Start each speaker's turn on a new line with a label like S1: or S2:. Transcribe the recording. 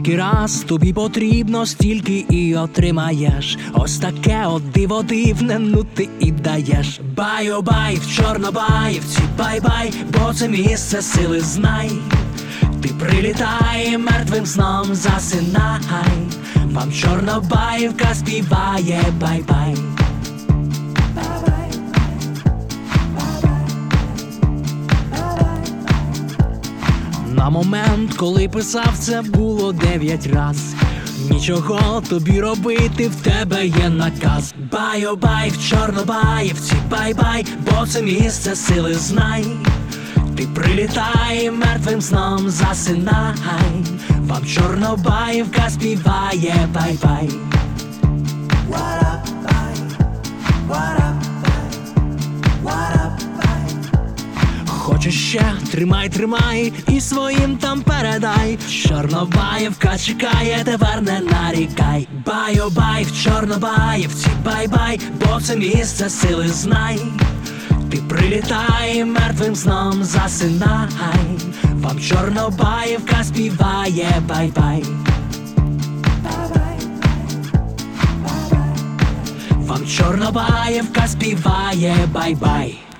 S1: Скільки раз тобі потрібно, стільки і отримаєш. Ось таке от диво дивне, ну ти і даєш. Бай-о-бай, в Чорнобаївці, бай-бай, бо це місце сили знай. Ти прилітай, мертвим сном засинай. Вам Чорнобаївка співає бай-бай. На момент, коли писав, це було 9 раз. Нічого тобі робити, в тебе є наказ. Бай-о-бай, в Чорнобаївці, бай-бай, бо це місце сили знай. Ти прилітай, мертвим сном засинай. Вам Чорнобаївка співає бай-бай. Хочеш ще? Тримай, тримай і своїм там передай. Чорнобаївка чекає, тепер не нарікай. Бай-о-бай, в Чорнобаївці, бай-бай, бо це місце сили знай. Ти прилітай, мертвим сном засинай. Вам Чорнобаївка співає бай-бай. Вам Чорнобаївка співає бай-бай.